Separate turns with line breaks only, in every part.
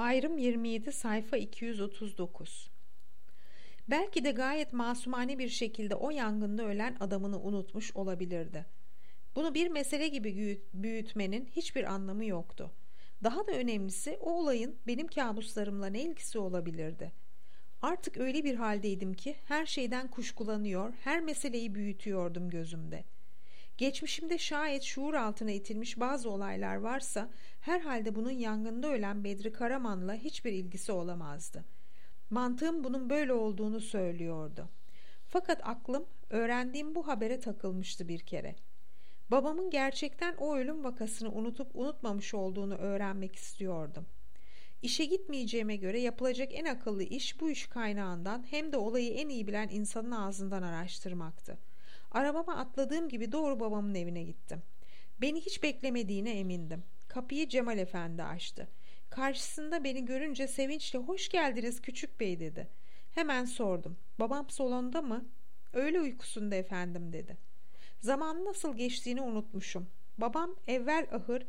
Ayrım 27 sayfa 239. Belki de gayet masumane bir şekilde o yangında ölen adamını unutmuş olabilirdi. Bunu bir mesele gibi büyütmenin hiçbir anlamı yoktu. Daha da önemlisi o olayın benim kabuslarımla ne ilgisi olabilirdi? Artık öyle bir haldeydim ki her şeyden kuşkulanıyor, her meseleyi büyütüyordum gözümde. Geçmişimde şayet şuur altına itilmiş bazı olaylar varsa herhalde bunun yangında ölen Bedri Karaman'la hiçbir ilgisi olamazdı. Mantığım bunun böyle olduğunu söylüyordu. Fakat aklım öğrendiğim bu habere takılmıştı bir kere. Babamın gerçekten o ölüm vakasını unutup unutmamış olduğunu öğrenmek istiyordum. İşe gitmeyeceğime göre yapılacak en akıllı iş bu iş kaynağından hem de olayı en iyi bilen insanın ağzından araştırmaktı. Arabama atladığım gibi doğru babamın evine gittim. Beni hiç beklemediğine emindim. Kapıyı Cemal Efendi açtı. Karşısında beni görünce sevinçle "Hoş geldiniz küçük bey" dedi. Hemen sordum. "Babam salonda mı?" "Öğle uykusunda efendim" dedi. Zamanın nasıl geçtiğini unutmuşum. Babam evvel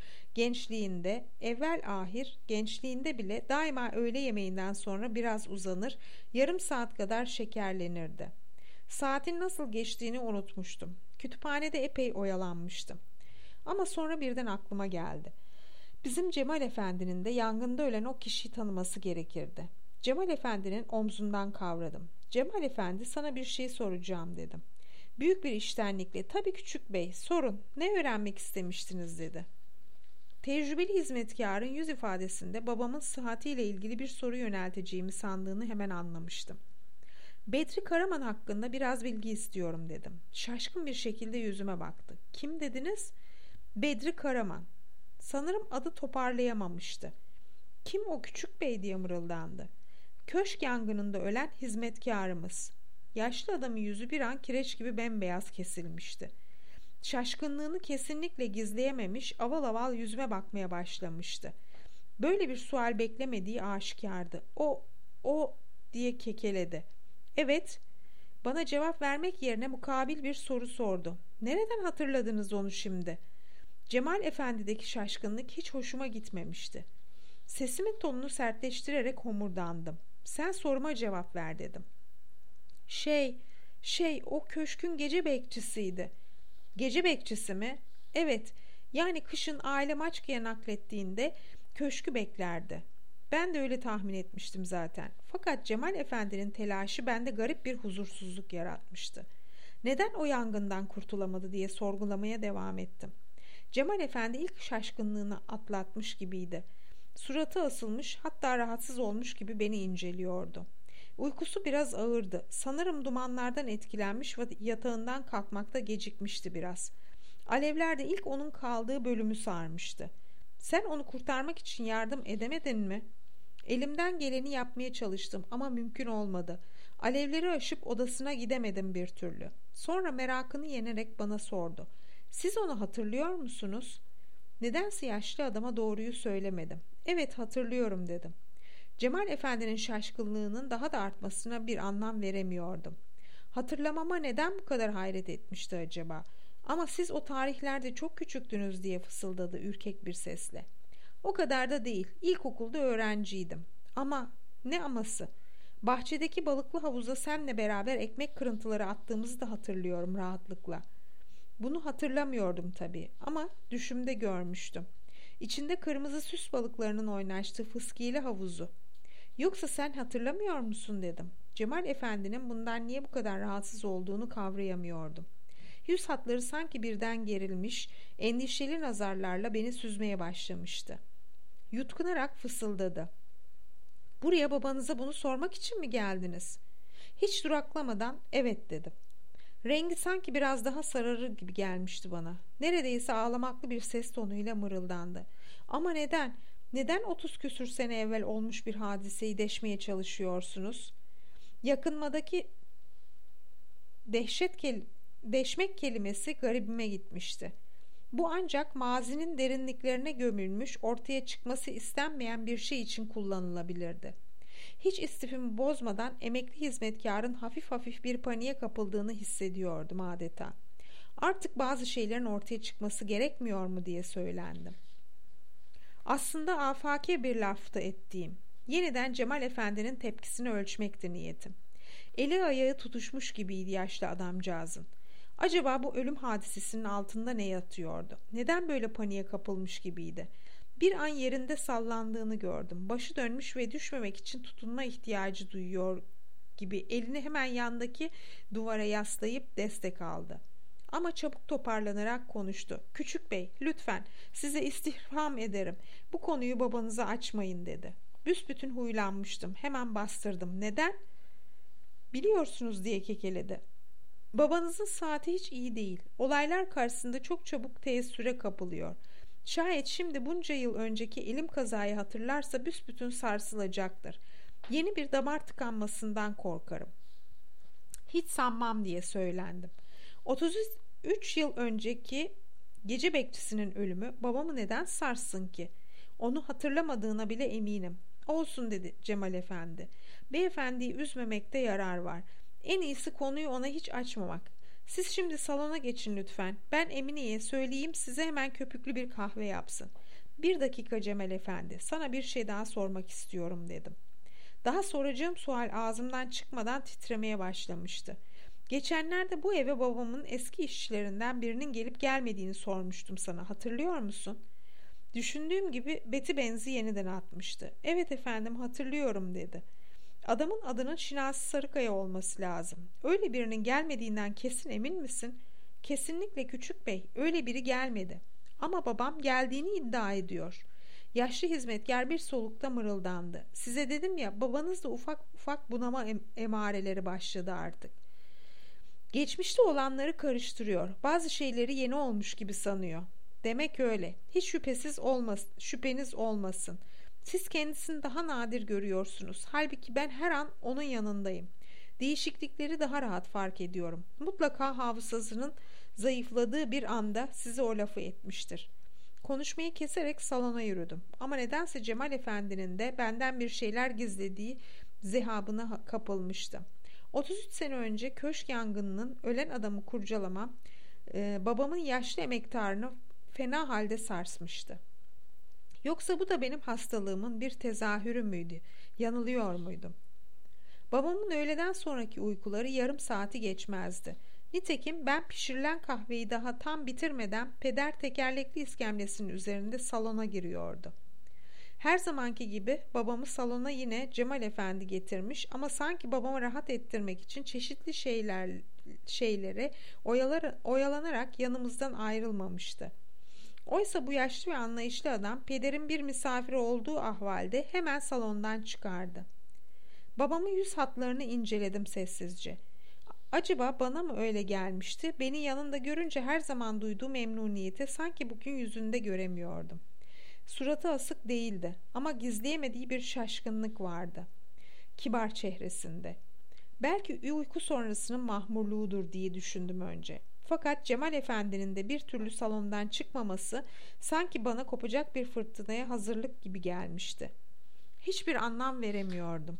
ahir gençliğinde bile daima öğle yemeğinden sonra biraz uzanır, yarım saat kadar şekerlenirdi. Saatin nasıl geçtiğini unutmuştum. Kütüphanede epey oyalanmıştım. Ama sonra birden aklıma geldi. Bizim Cemal Efendi'nin de yangında ölen o kişiyi tanıması gerekirdi. Cemal Efendi'nin omzundan kavradım. "Cemal Efendi, sana bir şey soracağım" dedim. Büyük bir içtenlikle "Tabii küçük bey, sorun, ne öğrenmek istemiştiniz" dedi. Tecrübeli hizmetkarın yüz ifadesinde babamın sıhhatiyle ilgili bir soru yönelteceğimi sandığını hemen anlamıştım. "Bedri Karaman hakkında biraz bilgi istiyorum" dedim. Şaşkın bir şekilde yüzüme baktı. "Kim dediniz?" "Bedri Karaman." Sanırım adı toparlayamamıştı. "Kim o küçük bey?" diye mırıldandı. "Köşk yangınında ölen hizmetkarımız." Yaşlı adamın yüzü bir an kireç gibi bembeyaz kesilmişti. Şaşkınlığını kesinlikle gizleyememiş, aval aval yüzüme bakmaya başlamıştı. Böyle bir sual beklemediği aşikardı. O diye kekeledi. "Evet." Bana cevap vermek yerine mukabil bir soru sordu. "Nereden hatırladınız onu şimdi?" Cemal Efendi'deki şaşkınlık hiç hoşuma gitmemişti. Sesimin tonunu sertleştirerek homurdandım. "Sen soruma cevap ver" dedim. O köşkün gece bekçisiydi." "Gece bekçisi mi?" "Evet, yani kışın aile Maçka'ya naklettiğinde köşkü beklerdi." Ben de öyle tahmin etmiştim zaten. Fakat Cemal Efendi'nin telaşı bende garip bir huzursuzluk yaratmıştı. Neden o yangından kurtulamadı diye sorgulamaya devam ettim. Cemal Efendi ilk şaşkınlığını atlatmış gibiydi. Suratı asılmış, hatta rahatsız olmuş gibi beni inceliyordu. Uykusu biraz ağırdı. Sanırım dumanlardan etkilenmiş ve yatağından kalkmakta gecikmişti biraz. Alevler de ilk onun kaldığı bölümü sarmıştı. "Sen onu kurtarmak için yardım edemedin mi?" "Elimden geleni yapmaya çalıştım ama mümkün olmadı. Alevleri aşıp odasına gidemedim bir türlü." Sonra merakını yenerek bana sordu. "Siz onu hatırlıyor musunuz?" Nedense yaşlı adama doğruyu söylemedim. "Evet, hatırlıyorum" dedim. Cemal Efendi'nin şaşkınlığının daha da artmasına bir anlam veremiyordum. Hatırlamama neden bu kadar hayret etmişti acaba? "Ama siz o tarihlerde çok küçüktünüz" diye fısıldadı ürkek bir sesle. "O kadar da değil. İlkokulda öğrenciydim." "Ama ne aması? Bahçedeki balıklı havuza senle beraber ekmek kırıntıları attığımızı da hatırlıyorum rahatlıkla." Bunu hatırlamıyordum tabii ama düşümde görmüştüm. İçinde kırmızı süs balıklarının oynaştığı fıskiyeli havuzu. "Yoksa sen hatırlamıyor musun?" dedim. Cemal Efendi'nin bundan niye bu kadar rahatsız olduğunu kavrayamıyordum. Yüz hatları sanki birden gerilmiş, endişeli nazarlarla beni süzmeye başlamıştı. Yutkunarak fısıldadı. "Buraya babanıza bunu sormak için mi geldiniz?" Hiç duraklamadan "Evet" dedim. Rengi sanki biraz daha sararır gibi gelmişti bana. Neredeyse ağlamaklı bir ses tonuyla mırıldandı. "Ama neden? Neden 30 küsür sene evvel olmuş bir hadiseyi deşmeye çalışıyorsunuz?" Yakınmadaki deşmek kelimesi garibime gitmişti. Bu ancak mazinin derinliklerine gömülmüş, ortaya çıkması istenmeyen bir şey için kullanılabilirdi. Hiç istifimi bozmadan emekli hizmetkarın hafif hafif bir paniğe kapıldığını hissediyordum adeta. Artık bazı şeylerin ortaya çıkması gerekmiyor mu diye söylendim. Aslında afaki bir laftı ettiğim. Yeniden Cemal Efendi'nin tepkisini ölçmekti niyetim. Eli ayağı tutuşmuş gibiydi yaşlı adamcağızın. Acaba bu ölüm hadisesinin altında ne yatıyordu? Neden böyle paniğe kapılmış gibiydi? Bir an yerinde sallandığını gördüm. Başı dönmüş ve düşmemek için tutunma ihtiyacı duyuyor gibi elini hemen yandaki duvara yaslayıp destek aldı. Ama çabuk toparlanarak konuştu. "Küçük bey, lütfen size istirham ederim. Bu konuyu babanıza açmayın," dedi. Büsbütün huylanmıştım. Hemen bastırdım. "Neden?" "Biliyorsunuz," diye kekeledi. "Babanızın saati hiç iyi değil. Olaylar karşısında çok çabuk teessüre kapılıyor. Şayet şimdi bunca yıl önceki elim kazayı hatırlarsa büsbütün sarsılacaktır. Yeni bir damar tıkanmasından korkarım." "Hiç sanmam," diye söylendim. 33 yıl önceki gece bekçisinin ölümü babamı neden sarsın ki? Onu hatırlamadığına bile eminim. "Olsun," dedi Cemal Efendi. "Beyefendiyi üzmemekte yarar var. En iyisi konuyu ona hiç açmamak. Siz şimdi salona geçin lütfen. Ben Emine'ye söyleyeyim, size hemen köpüklü bir kahve yapsın." "Bir dakika Cemal Efendi, sana bir şey daha sormak istiyorum," dedim. Daha soracağım sual ağzımdan çıkmadan titremeye başlamıştı. "Geçenlerde bu eve babamın eski işçilerinden birinin gelip gelmediğini sormuştum sana. Hatırlıyor musun?" Düşündüğüm gibi beti benzi yeniden atmıştı. "Evet efendim, hatırlıyorum," dedi. "Adamın adının Şinasi Sarıkaya olması lazım. Öyle birinin gelmediğinden kesin emin misin?" "Kesinlikle küçük bey, öyle biri gelmedi. Ama babam geldiğini iddia ediyor." Yaşlı hizmetkar bir solukta mırıldandı. "Size dedim ya, babanız da ufak ufak bunama emareleri başladı artık. Geçmişte olanları karıştırıyor. Bazı şeyleri yeni olmuş gibi sanıyor." "Demek öyle. Hiç şüpheniz olmasın. Siz kendisini daha nadir görüyorsunuz. Halbuki ben her an onun yanındayım. Değişiklikleri daha rahat fark ediyorum. Mutlaka hafızasının zayıfladığı bir anda size o lafı etmiştir." Konuşmayı keserek salona yürüdüm. Ama nedense Cemal Efendi'nin de benden bir şeyler gizlediği zehabına kapılmıştım. 33 sene önce köşk yangınının ölen adamı kurcalamam babamın yaşlı emektarını fena halde sarsmıştı. Yoksa bu da benim hastalığımın bir tezahürü müydü? Yanılıyor muydum? Babamın öğleden sonraki uykuları yarım saati geçmezdi. Nitekim ben pişirilen kahveyi daha tam bitirmeden peder tekerlekli iskemlesinin üzerinde salona giriyordu. Her zamanki gibi babamı salona yine Cemal Efendi getirmiş ama sanki babamı rahat ettirmek için çeşitli şeylere oyalanarak yanımızdan ayrılmamıştı. Oysa bu yaşlı ve anlayışlı adam pederin bir misafiri olduğu ahvalde hemen salondan çıkardı. Babamın yüz hatlarını inceledim sessizce. Acaba bana mı öyle gelmişti? Beni yanında görünce her zaman duyduğu memnuniyeti sanki bugün yüzünde göremiyordum. Suratı asık değildi ama gizleyemediği bir şaşkınlık vardı kibar çehresinde. Belki uyku sonrasının mahmurluğudur diye düşündüm önce. Fakat Cemal Efendi'nin de bir türlü salondan çıkmaması sanki bana kopacak bir fırtınaya hazırlık gibi gelmişti. Hiçbir anlam veremiyordum.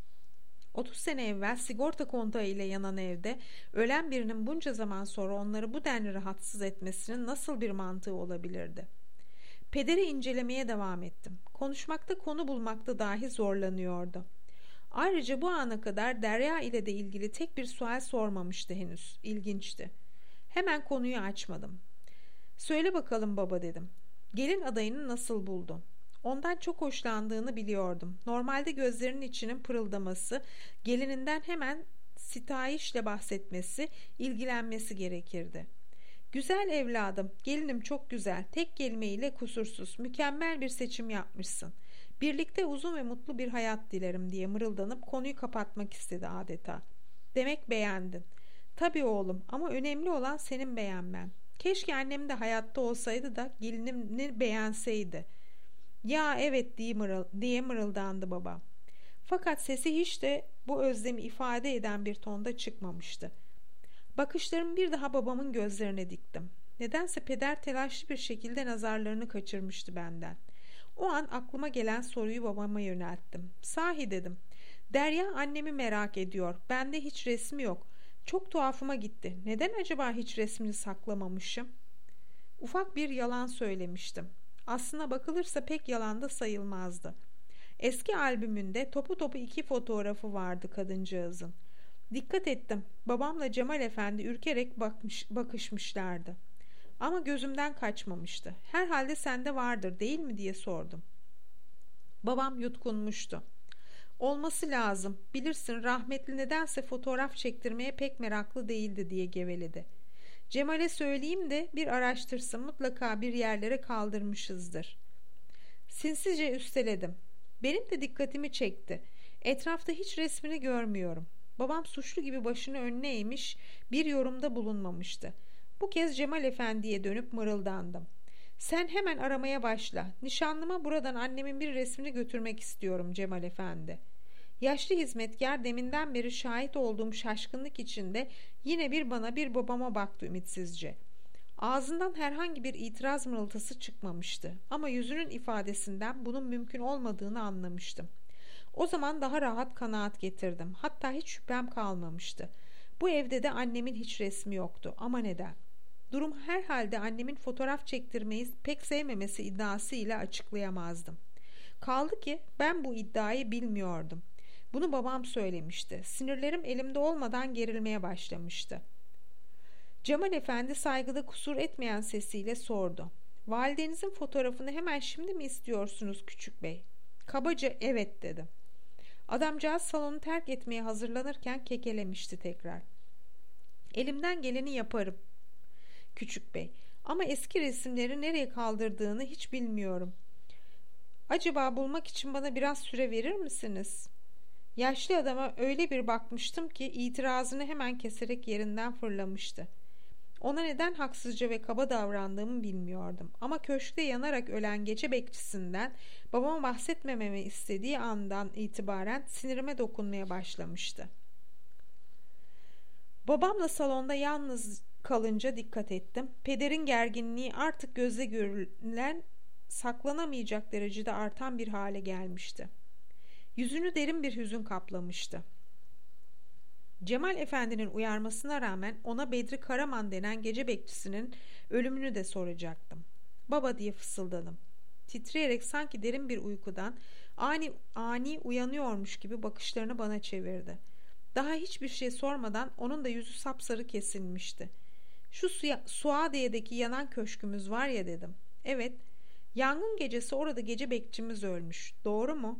30 sene evvel sigorta kontağı ile yanan evde ölen birinin bunca zaman sonra onları bu denli rahatsız etmesinin nasıl bir mantığı olabilirdi? Pederi incelemeye devam ettim. Konuşmakta, konu bulmakta dahi zorlanıyordu. Ayrıca bu ana kadar Derya ile de ilgili tek bir sual sormamıştı henüz. İlginçti. Hemen konuyu açmadım. "Söyle bakalım baba," dedim. "Gelin adayını nasıl buldun?" Ondan çok hoşlandığını biliyordum. Normalde gözlerinin içinin pırıldaması, gelininden hemen sitayişle bahsetmesi, ilgilenmesi gerekirdi. "Güzel evladım, gelinim çok güzel, tek kelimeyle kusursuz, mükemmel bir seçim yapmışsın. Birlikte uzun ve mutlu bir hayat dilerim," diye mırıldanıp konuyu kapatmak istedi adeta. "Demek beğendin." "Tabii oğlum, ama önemli olan senin beğenmen. Keşke annem de hayatta olsaydı da gelinimni beğenseydi." "Ya evet," diye mırıldandı baba. Fakat sesi hiç de bu özlemi ifade eden bir tonda çıkmamıştı. Bakışlarımı bir daha babamın gözlerine diktim. Nedense peder telaşlı bir şekilde nazarlarını kaçırmıştı benden. O an aklıma gelen soruyu babama yönelttim. "Sahi," dedim. "Derya annemi merak ediyor. Bende hiç resmi yok. Çok tuhafıma gitti. Neden acaba hiç resmini saklamamışım?" Ufak bir yalan söylemiştim. Aslına bakılırsa pek yalan da sayılmazdı. Eski albümünde topu topu 2 fotoğrafı vardı kadıncağızın. Dikkat ettim. Babamla Cemal Efendi ürkerek bakışmışlardı. Ama gözümden kaçmamıştı. Herhalde sende vardır değil mi diye sordum. Babam yutkunmuştu. Olması lazım. Bilirsin rahmetli nedense fotoğraf çektirmeye pek meraklı değildi diye geveledi. Cemal'e söyleyeyim de bir araştırsın, mutlaka bir yerlere kaldırmışızdır. Sinsice üsteledim. Benim de dikkatimi çekti. Etrafta hiç resmini görmüyorum. Babam suçlu gibi başını önüne eğmiş, bir yorumda bulunmamıştı. Bu kez Cemal Efendi'ye dönüp mırıldandım. Sen hemen aramaya başla. Nişanlıma buradan annemin bir resmini götürmek istiyorum Cemal Efendi. Yaşlı hizmetkar deminden beri şahit olduğum şaşkınlık içinde yine bir bana bir babama baktı ümitsizce. Ağzından herhangi bir itiraz mırıltısı çıkmamıştı ama yüzünün ifadesinden bunun mümkün olmadığını anlamıştım. O zaman daha rahat kanaat getirdim. Hatta hiç şüphem kalmamıştı. Bu evde de annemin hiç resmi yoktu. Ama neden? Durum herhalde annemin fotoğraf çektirmeyi pek sevmemesi iddiasıyla açıklayamazdım. Kaldı ki ben bu iddiayı bilmiyordum. Bunu babam söylemişti. Sinirlerim elimde olmadan gerilmeye başlamıştı. Cemal Efendi saygıda kusur etmeyen sesiyle sordu. Validenizin fotoğrafını hemen şimdi mi istiyorsunuz küçük bey? Kabaca evet dedim. Adamcağız salonu terk etmeye hazırlanırken kekelemişti tekrar. Elimden geleni yaparım küçük bey, ama eski resimleri nereye kaldırdığını hiç bilmiyorum. Acaba bulmak için bana biraz süre verir misiniz? Yaşlı adama öyle bir bakmıştım ki itirazını hemen keserek yerinden fırlamıştı. Ona neden haksızca ve kaba davrandığımı bilmiyordum. Ama köşkte yanarak ölen gece bekçisinden babama bahsetmememi istediği andan itibaren sinirime dokunmaya başlamıştı. Babamla salonda yalnız kalınca dikkat ettim. Pederin gerginliği artık gözle görülen, saklanamayacak derecede artan bir hale gelmişti. Yüzünü derin bir hüzün kaplamıştı. Cemal Efendi'nin uyarmasına rağmen ona Bedri Karaman denen gece bekçisinin ölümünü de soracaktım. Baba diye fısıldadım. Titreyerek sanki derin bir uykudan ani uyanıyormuş gibi bakışlarını bana çevirdi. Daha hiçbir şey sormadan onun da yüzü sapsarı kesilmişti. Şu Suadiye'deki yanan köşkümüz var ya dedim. Evet, yangın gecesi orada gece bekçimiz ölmüş. Doğru mu?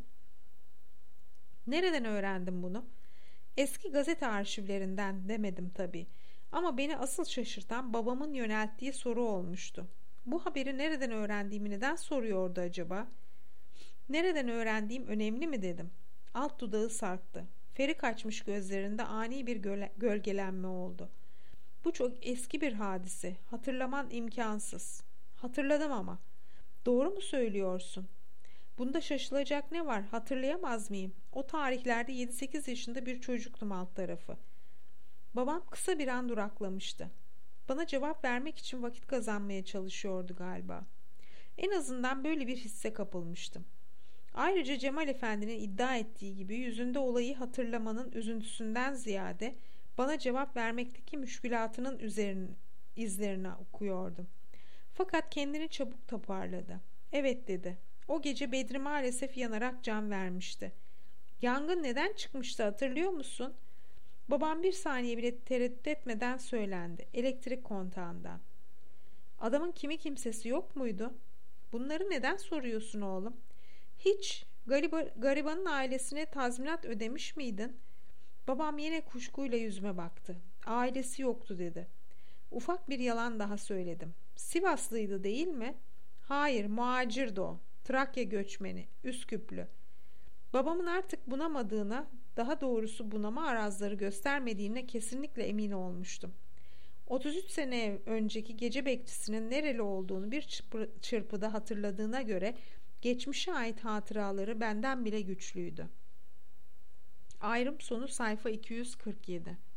Nereden öğrendim bunu? Eski gazete arşivlerinden demedim tabii. Ama beni asıl şaşırtan babamın yönelttiği soru olmuştu. Bu haberi nereden öğrendiğimi neden soruyordu acaba? Nereden öğrendiğim önemli mi dedim. Alt dudağı sarktı. Feri kaçmış gözlerinde ani bir gölgelenme oldu. Bu çok eski bir hadise. Hatırlaman imkansız. Hatırladım ama. Doğru mu söylüyorsun? Bunda şaşılacak ne var? Hatırlayamaz mıyım? O tarihlerde 7-8 yaşında bir çocuktum alt tarafı. Babam kısa bir an duraklamıştı. Bana cevap vermek için vakit kazanmaya çalışıyordu galiba. En azından böyle bir hisse kapılmıştım. Ayrıca Cemal Efendi'nin iddia ettiği gibi yüzünde olayı hatırlamanın üzüntüsünden ziyade bana cevap vermekteki müşkülatının izlerini okuyordum. Fakat kendini çabuk toparladı. Evet dedi. O gece Bedri maalesef yanarak can vermişti. Yangın neden çıkmıştı hatırlıyor musun? Babam bir saniye bile tereddüt etmeden söylendi. Elektrik kontağından. Adamın kimi kimsesi yok muydu? Bunları neden soruyorsun oğlum? Hiç. Garibanın ailesine tazminat ödemiş miydin? Babam yine kuşkuyla yüzüme baktı. Ailesi yoktu dedi. Ufak bir yalan daha söyledim. Sivaslıydı değil mi? Hayır, muacirdi o. Trakya göçmeni, Üsküplü. Babamın artık bunamadığına, daha doğrusu bunama arazları göstermediğine kesinlikle emin olmuştum. 33 sene önceki gece bekçisinin nereli olduğunu bir çırpıda hatırladığına göre geçmişe ait hatıraları benden bile güçlüydü. Ayrım sonu sayfa 247.